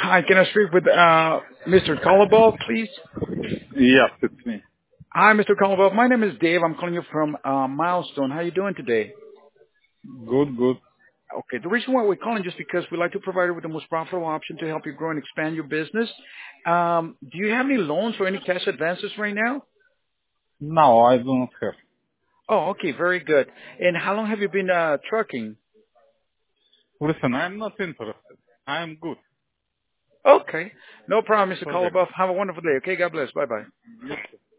Hi, can I speak with Mr. Kolobov, please? Yes, it's me. Hi, Mr. Kolobov. My name is Dave. I'm calling you from Milestone. How you doing today? Good, good. Okay, the reason why we're calling just because we like to provide you with the most profitable option to help you grow and expand your business. Do you have any loans or any cash advances right now? No, I do not have. Oh, okay, very good. And how long have you been trucking? Listen, I'm not interested. I'm good. Okay, no problem, Mr. Forget it. Kolobov. Have a wonderful day. Okay, God bless. Bye-bye. Yes,